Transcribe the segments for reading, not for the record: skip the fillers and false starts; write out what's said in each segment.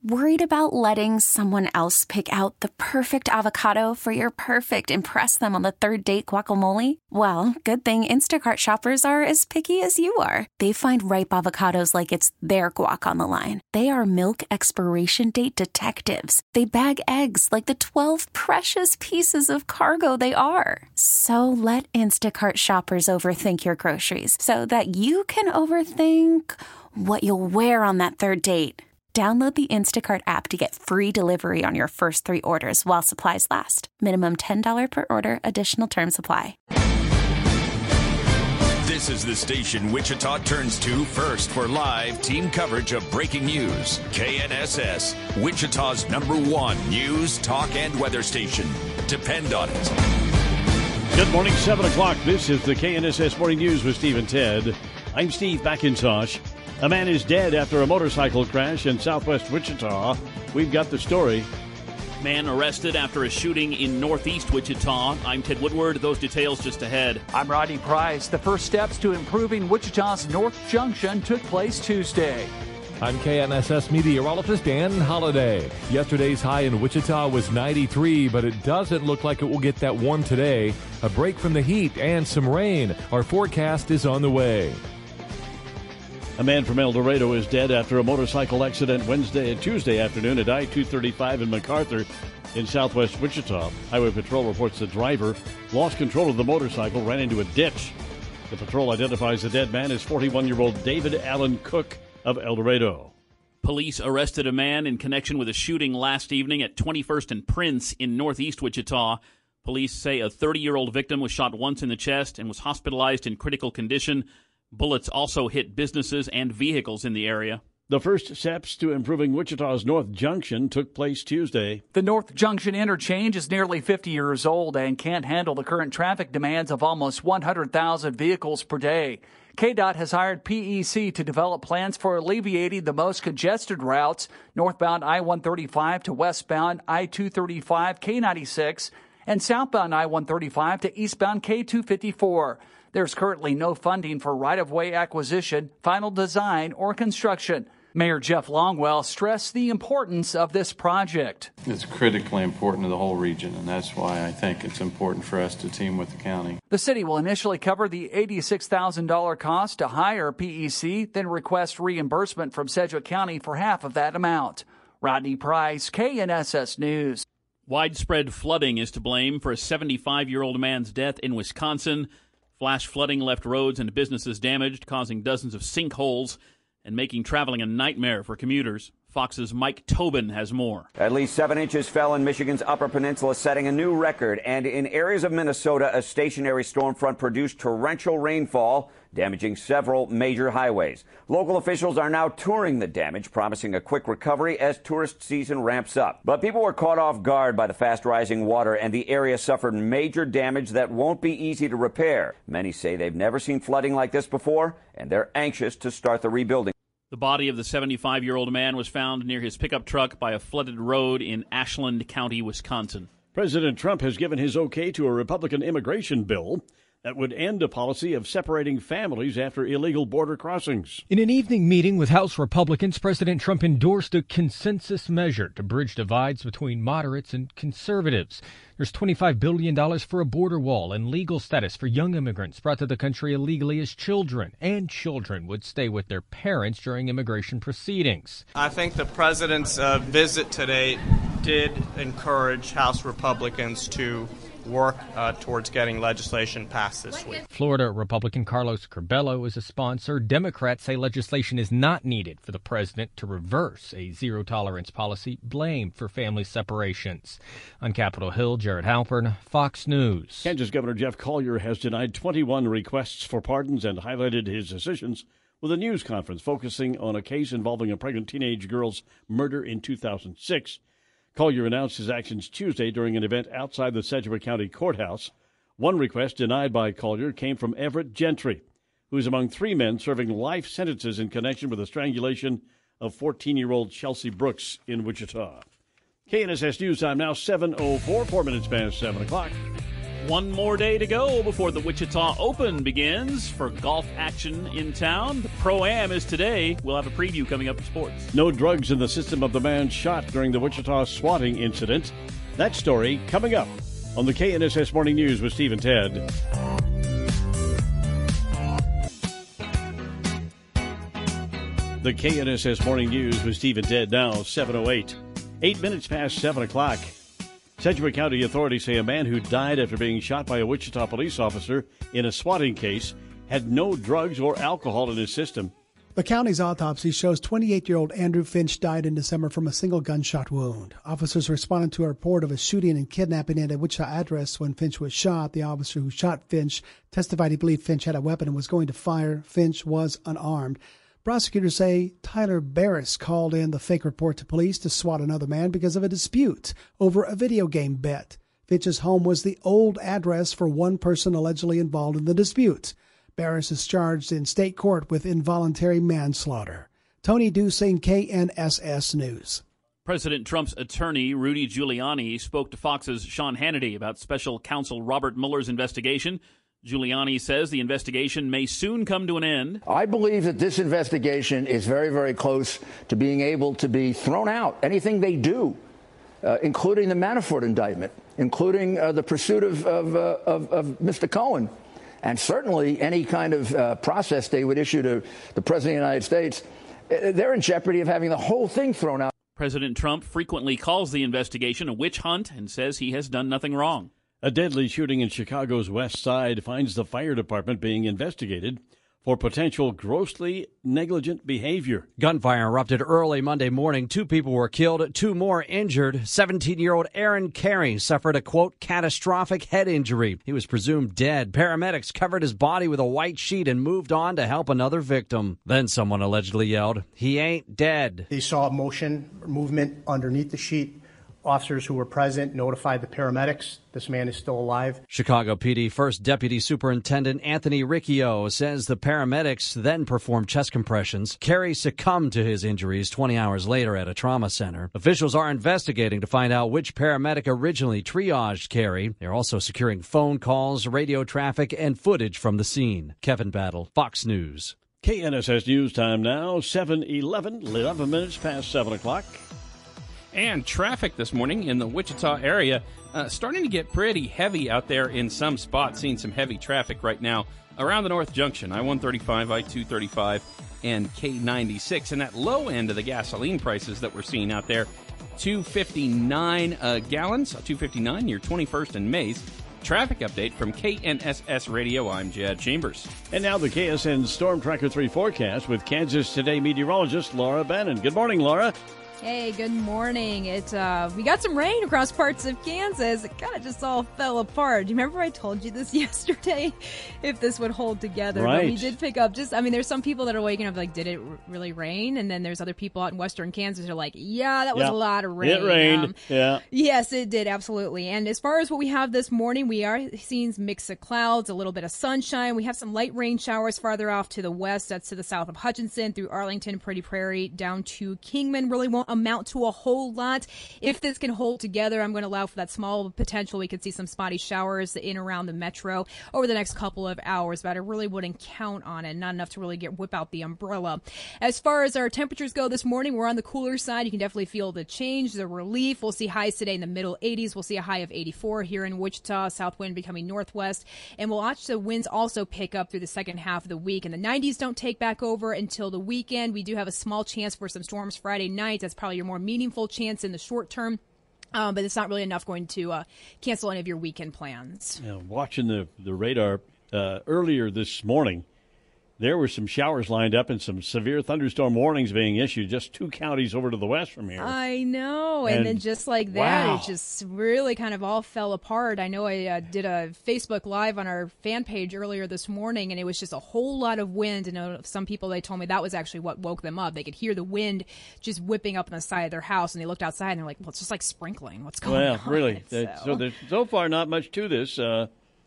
Worried about letting someone else pick out the perfect avocado for your perfect impress them on the third date guacamole? Well, good thing Instacart shoppers are as picky as you are. They find ripe avocados like it's their guac on the line. They are milk expiration date detectives. They bag eggs like the 12 precious pieces of cargo they are. So let Instacart shoppers overthink your groceries so that you can overthink what you'll wear on that third date. Download the Instacart app to get free delivery on your first 3 orders while supplies last. Minimum $10 per order. Additional terms apply. This is the station Wichita turns to first for live team coverage of breaking news. KNSS, Wichita's #1 news, talk, and weather station. Depend on it. Good morning, 7 o'clock. This is the KNSS Morning News with Steve and Ted. I'm Steve McIntosh. A man is dead after a motorcycle crash in southwest Wichita. We've got the story. Man arrested after a shooting in northeast Wichita. I'm Ted Woodward. Those details just ahead. I'm Rodney Price. The first steps to improving Wichita's North Junction took place Tuesday. I'm KNSS meteorologist Dan Holliday. Yesterday's high in Wichita was 93, but it doesn't look like it will get that warm today. A break from the heat and some rain. Our forecast is on the way. A man from El Dorado is dead after a motorcycle accident Tuesday afternoon at I-235 in MacArthur in southwest Wichita. Highway Patrol reports the driver lost control of the motorcycle, ran into a ditch. The patrol identifies the dead man as 41-year-old David Allen Cook of El Dorado. Police arrested a man in connection with a shooting last evening at 21st and Prince in northeast Wichita. Police say a 30-year-old victim was shot once in the chest and was hospitalized in critical condition. Bullets also hit businesses and vehicles in the area. The first steps to improving Wichita's North Junction took place Tuesday. The North Junction interchange is nearly 50 years old and can't handle the current traffic demands of almost 100,000 vehicles per day. KDOT has hired PEC to develop plans for alleviating the most congested routes, northbound I-135 to westbound I-235 K96 and southbound I-135 to eastbound K254. There's currently no funding for right-of-way acquisition, final design, or construction. Mayor Jeff Longwell stressed the importance of this project. It's critically important to the whole region, and that's why I think it's important for us to team with the county. The city will initially cover the $86,000 cost to hire PEC, then request reimbursement from Sedgwick County for half of that amount. Rodney Price, KNSS News. Widespread flooding is to blame for a 75-year-old man's death in Wisconsin. Flash flooding left roads and businesses damaged, causing dozens of sinkholes and making traveling a nightmare for commuters. Fox's Mike Tobin has more. At least 7 inches fell in Michigan's Upper Peninsula, setting a new record. And in areas of Minnesota, a stationary storm front produced torrential rainfall, damaging several major highways. Local officials are now touring the damage, promising a quick recovery as tourist season ramps up. But people were caught off guard by the fast-rising water, and the area suffered major damage that won't be easy to repair. Many say they've never seen flooding like this before, and they're anxious to start the rebuilding. The body of the 75-year-old man was found near his pickup truck by a flooded road in Ashland County, Wisconsin. President Trump has given his okay to a Republican immigration bill that would end a policy of separating families after illegal border crossings. In an evening meeting with House Republicans, President Trump endorsed a consensus measure to bridge divides between moderates and conservatives. There's $25 billion for a border wall and legal status for young immigrants brought to the country illegally as children, and children would stay with their parents during immigration proceedings. I think the president's visit today did encourage House Republicans to work towards getting legislation passed this week. Florida Republican Carlos Curbelo is a sponsor. Democrats say legislation is not needed for the president to reverse a zero-tolerance policy blamed for family separations. On Capitol Hill, Jared Halpern, Fox News. Kansas Governor Jeff Collier has denied 21 requests for pardons and highlighted his decisions with a news conference focusing on a case involving a pregnant teenage girl's murder in 2006. Collier announced his actions Tuesday during an event outside the Sedgwick County Courthouse. One request denied by Collier came from Everett Gentry, who is among 3 men serving life sentences in connection with the strangulation of 14-year-old Chelsea Brooks in Wichita. KNSS News Time now 7:04, 4 minutes past 7 o'clock. One more day to go before the Wichita Open begins for golf action in town. The Pro-Am is today. We'll have a preview coming up in sports. No drugs in the system of the man shot during the Wichita swatting incident. That story coming up on the KNSS Morning News with Steve and Ted. The KNSS Morning News with Steve and Ted now 7:08. 8 minutes past 7 o'clock. Sedgwick County authorities say a man who died after being shot by a Wichita police officer in a swatting case had no drugs or alcohol in his system. The county's autopsy shows 28-year-old Andrew Finch died in December from a single gunshot wound. Officers responded to a report of a shooting and kidnapping at a Wichita address when Finch was shot. The officer who shot Finch testified he believed Finch had a weapon and was going to fire. Finch was unarmed. Prosecutors say Tyler Barris called in the fake report to police to swat another man because of a dispute over a video game bet. Finch's home was the old address for one person allegedly involved in the dispute. Barris is charged in state court with involuntary manslaughter. Tony Dusing, KNSS News. President Trump's attorney, Rudy Giuliani, spoke to Fox's Sean Hannity about special counsel Robert Mueller's investigation. Giuliani says the investigation may soon come to an end. I believe that this investigation is very, very close to being able to be thrown out. Anything they do, including the Manafort indictment, including the pursuit of Mr. Cohen, and certainly any kind of process they would issue to the President of the United States, they're in jeopardy of having the whole thing thrown out. President Trump frequently calls the investigation a witch hunt and says he has done nothing wrong. A deadly shooting in Chicago's West Side finds the fire department being investigated for potential grossly negligent behavior. Gunfire erupted early Monday morning. 2 people were killed, 2 more injured. 17-year-old Aaron Carey suffered a, quote, catastrophic head injury. He was presumed dead. Paramedics covered his body with a white sheet and moved on to help another victim. Then someone allegedly yelled, "He ain't dead." They saw movement underneath the sheet. Officers who were present notified the paramedics. This man is still alive. Chicago PD First Deputy Superintendent Anthony Riccio says the paramedics then performed chest compressions. Carey succumbed to his injuries 20 hours later at a trauma center. Officials are investigating to find out which paramedic originally triaged Carey. They're also securing phone calls, radio traffic, and footage from the scene. Kevin Battle, Fox News. KNSS News Time now, 7:11, 11 minutes past 7 o'clock. And traffic this morning in the Wichita area starting to get pretty heavy out there in some spots. Seeing some heavy traffic right now around the North Junction, I-135, I-235, and K-96. And that low end of the gasoline prices that we're seeing out there, $2.59 gallons, $2.59 near 21st and Mays. Traffic update from KNSS Radio. I'm Jed Chambers. And now the KSN Storm Tracker 3 forecast with Kansas Today meteorologist Laura Bannon. Good morning, Laura. Hey, good morning. We got some rain across parts of Kansas. It kind of just all fell apart. Do you remember I told you this yesterday? If this would hold together. Right. But we did pick up there's some people that are waking up like, did it really rain? And then there's other people out in western Kansas who are like, yeah, that was a lot of rain. It rained. Yes, it did. Absolutely. And as far as what we have this morning, we are seeing a mix of clouds, a little bit of sunshine. We have some light rain showers farther off to the west. That's to the south of Hutchinson through Arlington, Pretty Prairie, down to Kingman. Really won't amount to a whole lot. If this can hold together, I'm going to allow for that small potential. We could see some spotty showers in around the metro over the next couple of hours, but I really wouldn't count on it. Not enough to really whip out the umbrella. As far as our temperatures go this morning, we're on the cooler side. You can definitely feel the change, the relief. We'll see highs today in the middle 80s. We'll see a high of 84 here in Wichita. South wind becoming northwest, and we'll watch the winds also pick up through the second half of the week. And the 90s don't take back over until the weekend. We do have a small chance for some storms Friday night. That's probably your more meaningful chance in the short term. But it's not really enough going to cancel any of your weekend plans. Watching the radar earlier this morning, there were some showers lined up and some severe thunderstorm warnings being issued just 2 counties over to the west from here. I know. And then just like that, It just really kind of all fell apart. I know I did a Facebook Live on our fan page earlier this morning, and it was just a whole lot of wind. And some people, they told me that was actually what woke them up. They could hear the wind just whipping up on the side of their house, and they looked outside, and they're like, well, it's just like sprinkling. What's going on? Well, really. So there's so far not much to this.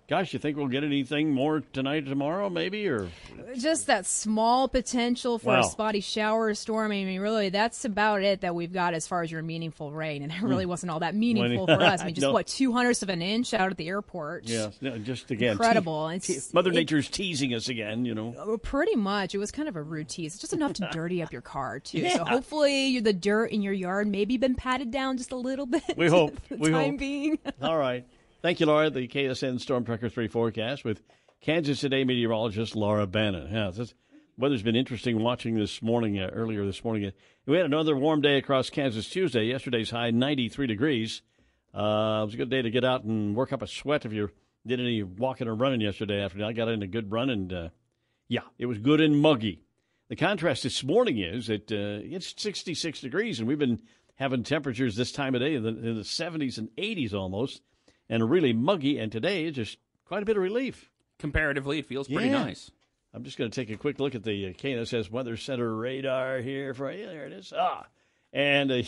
Gosh, you think we'll get anything more tonight, tomorrow, maybe, or just that small potential for a spotty shower or storm? I mean, really, that's about it that we've got as far as your meaningful rain, and it really wasn't all that meaningful for us. I mean, just No. 0.02 of an inch out at the airport. Yeah, just again, incredible. Mother Nature's teasing us again, you know. Pretty much, it was kind of a rude tease. It's just enough to dirty up your car too. Yeah. So hopefully, the dirt in your yard maybe been patted down just a little bit. We hope. For the We time hope. being. All right. Thank you, Laura. The KSN Storm Tracker 3 forecast with Kansas Today meteorologist Laura Bannon. Yeah, this weather's been interesting watching this morning, earlier this morning. We had another warm day across Kansas Tuesday. Yesterday's high, 93 degrees. It was a good day to get out and work up a sweat if you did any walking or running yesterday afternoon. I got in a good run, and, it was good and muggy. The contrast this morning is that it's 66 degrees, and we've been having temperatures this time of day in the 70s and 80s almost. And really muggy, and today is just quite a bit of relief. Comparatively, it feels pretty nice. I'm just going to take a quick look at the KNSS Weather Center radar here for you. There it is. And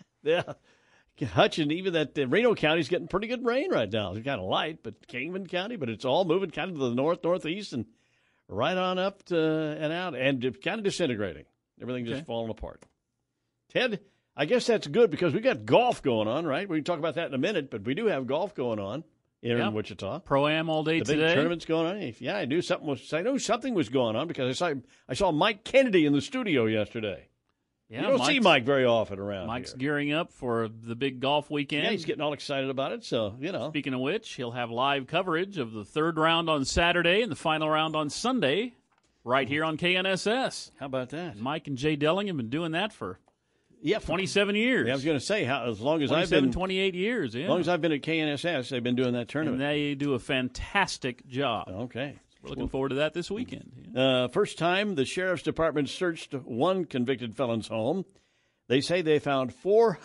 Hutch, and even that Reno County's getting pretty good rain right now. It's kind of light, but Kingman County, but it's all moving kind of to the northeast, and right on up and out, and kind of disintegrating. Everything just falling apart. Ted, I guess that's good because we got golf going on, right? We can talk about that in a minute, but we do have golf going on here in Wichita. Pro-Am all day the today. Big tournament's going on. Yeah, I knew something was going on because I saw Mike Kennedy in the studio yesterday. Yeah, you don't see Mike very often around. Mike's here. gearing up for the big golf weekend. Yeah, he's getting all excited about it. So Speaking of which, he'll have live coverage of the third round on Saturday and the final round on Sunday, right here on KNSS. How about that? Mike and Jay Delling have been doing that for 27 years. Yeah, I was going to say, as long as 28 years. Yeah. As long as I've been at KNSS, they've been doing that tournament. And they do a fantastic job. Okay. We're looking forward to that this weekend. First time the Sheriff's Department searched one convicted felon's home. They say they found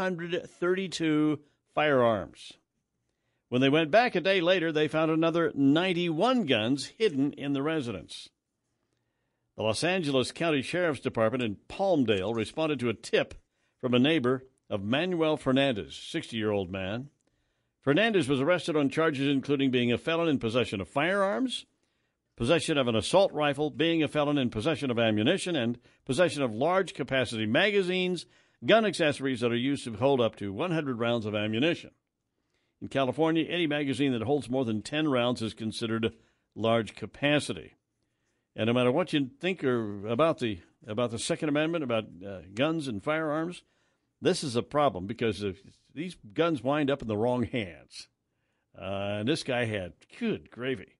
432 firearms. When they went back a day later, they found another 91 guns hidden in the residence. The Los Angeles County Sheriff's Department in Palmdale responded to a tip from a neighbor of Manuel Fernandez, 60-year-old man. Fernandez was arrested on charges including being a felon in possession of firearms, possession of an assault rifle, being a felon in possession of ammunition, and possession of large-capacity magazines, gun accessories that are used to hold up to 100 rounds of ammunition. In California, any magazine that holds more than 10 rounds is considered large capacity. And no matter what you think about the Second Amendment, about guns and firearms, this is a problem because these guns wind up in the wrong hands. And this guy had, good gravy,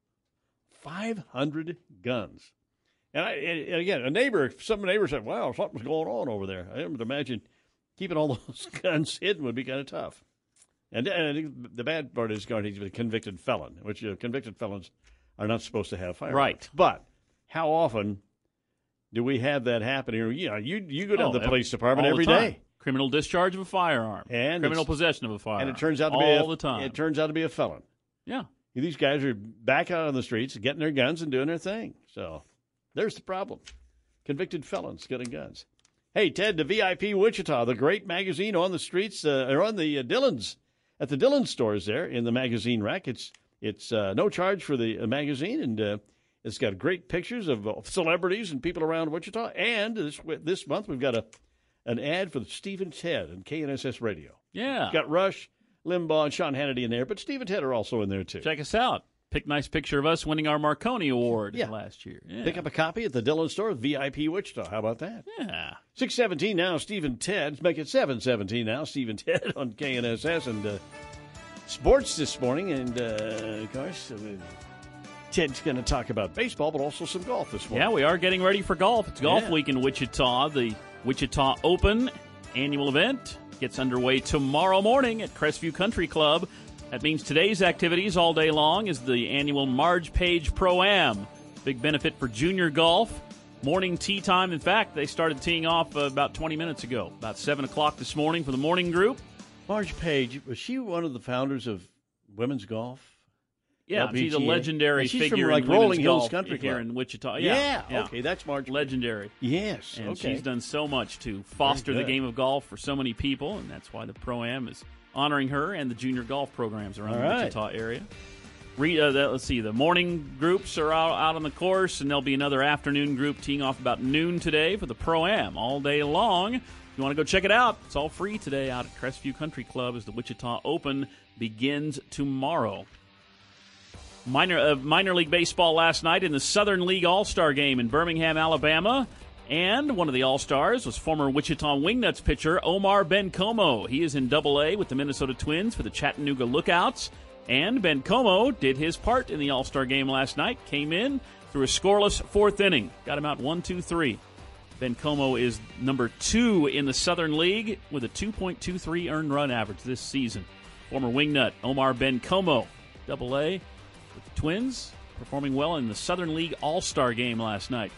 500 guns. And again, some neighbor said, wow, something's going on over there. I would imagine keeping all those guns hidden would be kind of tough. And I think the bad part is he's a convicted felon, which convicted felons are not supposed to have firearms. Right. But how often do we have that happen here? You go down to the police department every day. Criminal discharge of a firearm. And criminal possession of a firearm. And it turns out to all the time. It turns out to be a felon. Yeah. These guys are back out on the streets, getting their guns and doing their thing. So there's the problem. Convicted felons getting guns. Hey, Ted, the VIP Wichita, the great magazine on the streets, or on the Dillons, at the Dillons stores there in the magazine rack. It's no charge for the magazine, and it's got great pictures of celebrities and people around Wichita. And this month we've got an ad for Steve and Ted and KNSS Radio. Yeah. It's got Rush, Limbaugh, and Sean Hannity in there, but Steve and Ted are also in there, too. Check us out. Nice picture of us winning our Marconi Award last year. Yeah. Pick up a copy at the Dillon store, VIP Wichita. How about that? Yeah. 6:17 now, Steve and Ted. Let's make it 7:17 now, Steve and Ted on KNSS. And sports this morning. And, of course, Ted's going to talk about baseball, but also some golf this morning. Yeah, we are getting ready for golf. It's golf week in Wichita. The Wichita Open annual event gets underway tomorrow morning at Crestview Country Club. That means today's activities all day long is the annual Marge Page Pro-Am. Big benefit for junior golf. Morning tee time. In fact, they started teeing off about 20 minutes ago, about 7 o'clock this morning for the morning group. Marge Page, was she one of the founders of women's golf? Yeah, she's a legendary she's figure from, in Rolling Hills Hills Country here Club. in Wichita. Yeah. Okay, that's Marge. Legendary. Yes, and she's done so much to foster the game of golf for so many people, and that's why the Pro-Am is honoring her and the junior golf programs around the Wichita area. Let's see. The morning groups are out on the course, and there'll be another afternoon group teeing off about noon today for the Pro-Am all day long. If you want to go check it out, it's all free today out at Crestview Country Club as the Wichita Open begins tomorrow. Minor League Baseball last night in the Southern League All-Star Game in Birmingham, Alabama. And one of the All-Stars was former Wichita Wingnuts pitcher Omar Bencomo. He is in Double-A with the Minnesota Twins for the Chattanooga Lookouts. And Bencomo did his part in the All-Star Game last night. Came in through a scoreless fourth inning. Got him out 1-2-3. Bencomo is number 2 in the Southern League with a 2.23 earned run average this season. Former Wingnut Omar Bencomo, Double-A with the Twins, performing well in the Southern League All-Star Game last night.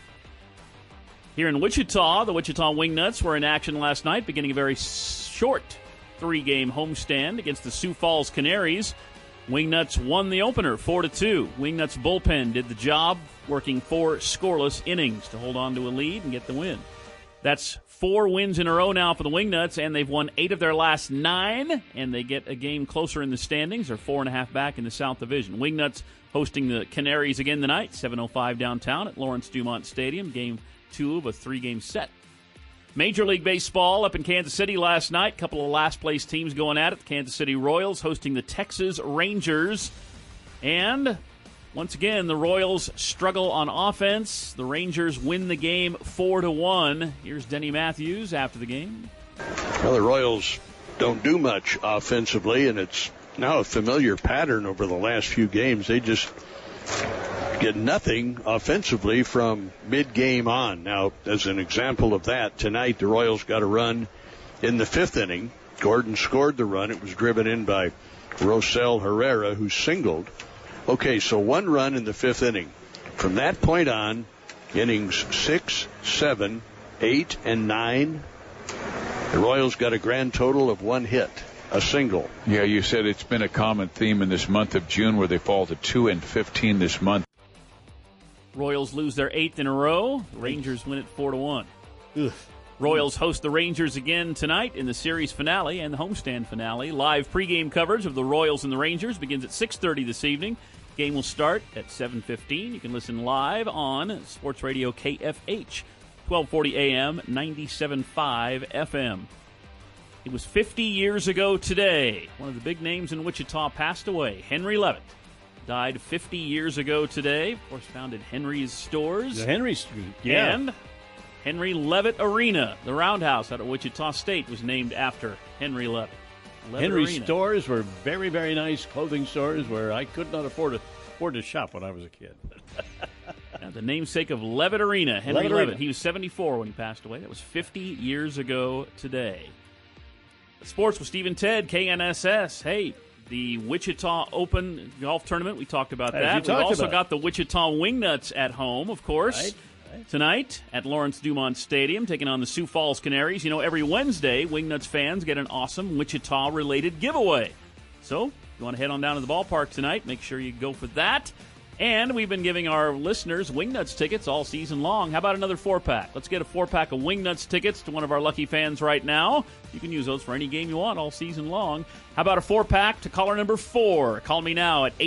Here in Wichita, the Wichita Wingnuts were in action last night, beginning a very short 3-game homestand against the Sioux Falls Canaries. Wingnuts won the opener 4-2. Wingnuts bullpen did the job, working 4 scoreless innings to hold on to a lead and get the win. That's 4 wins in a row now for the Wingnuts, and they've won 8 of their last 9, and they get a game closer in the standings. They're 4.5 back in the South Division. Wingnuts hosting the Canaries again tonight, 7:05 downtown at Lawrence Dumont Stadium. Game 2 of a 3-game set. Major League Baseball up in Kansas City last night. A couple of last-place teams going at it. The Kansas City Royals hosting the Texas Rangers. And once again, the Royals struggle on offense. The Rangers win the game 4-1. Here's Denny Matthews after the game. Well, the Royals don't do much offensively, and it's now a familiar pattern over the last few games. They just get nothing offensively from mid-game on. Now, as an example of that, tonight the Royals got a run in the 5th inning. Gordon scored the run. It was driven in by Rosell Herrera, who singled. Okay, so 1 run in the 5th inning. From that point on, innings 6, 7, 8, and 9, the Royals got a grand total of 1 hit, a single. Yeah, you said it's been a common theme in this month of June where they fall to 2-15 this month. Royals lose their 8th in a row. Rangers win it 4-1. Royals host the Rangers again tonight in the series finale and the homestand finale. Live pregame coverage of the Royals and the Rangers begins at 6:30 this evening. Game will start at 7:15. You can listen live on Sports Radio KFH, 1240 AM, 97.5 FM. It was 50 years ago today. One of the big names in Wichita passed away. Henry Levitt died 50 years ago today. Of course, founded Henry's Stores. The Henry Street, yeah. And Henry Levitt Arena, the Roundhouse out of Wichita State, was named after Henry Levitt. Henry's Stores were very, very nice clothing stores where I could not afford to shop when I was a kid. Now, the namesake of Levitt Arena, Henry Levitt. He was 74 when he passed away. That was 50 years ago today. Sports with Steve and Ted, KNSS. Hey, the Wichita Open Golf Tournament, we talked about that. We've also got the Wichita Wingnuts at home, of course. Right. Tonight at Lawrence Dumont Stadium, taking on the Sioux Falls Canaries. You know, every Wednesday, Wingnuts fans get an awesome Wichita-related giveaway. So, if you want to head on down to the ballpark tonight, make sure you go for that. And we've been giving our listeners Wingnuts tickets all season long. How about another 4-pack? Let's get a 4-pack of Wingnuts tickets to one of our lucky fans right now. You can use those for any game you want all season long. How about a 4-pack to caller number 4? Call me now at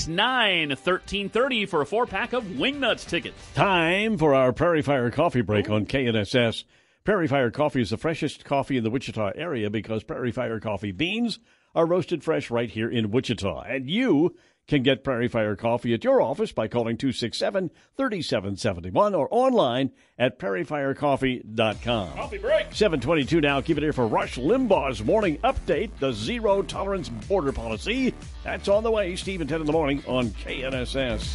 869-1330 for a 4-pack of Wingnuts tickets. Time for our Prairie Fire Coffee Break on KNSS. Prairie Fire Coffee is the freshest coffee in the Wichita area because Prairie Fire Coffee beans are roasted fresh right here in Wichita. And you can get Prairie Fire Coffee at your office by calling 267-3771 or online at prairiefirecoffee.com. Coffee break. 7:22 now. Keep it here for Rush Limbaugh's morning update, the zero-tolerance border policy. That's on the way. Steve and Ted in the morning on KNSS.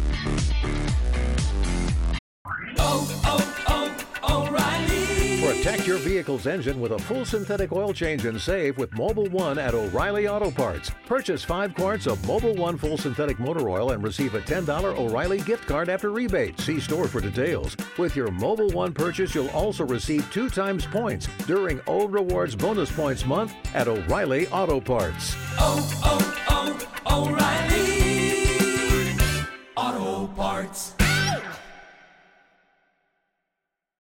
O'Reilly. Protect your vehicle's engine with a full synthetic oil change and save with Mobil 1 at O'Reilly Auto Parts. Purchase 5 quarts of Mobil 1 full synthetic motor oil and receive a $10 O'Reilly gift card after rebate. See store for details. With your Mobil 1 purchase, you'll also receive 2 times points during Old Rewards Bonus Points Month at O'Reilly Auto Parts. O'Reilly.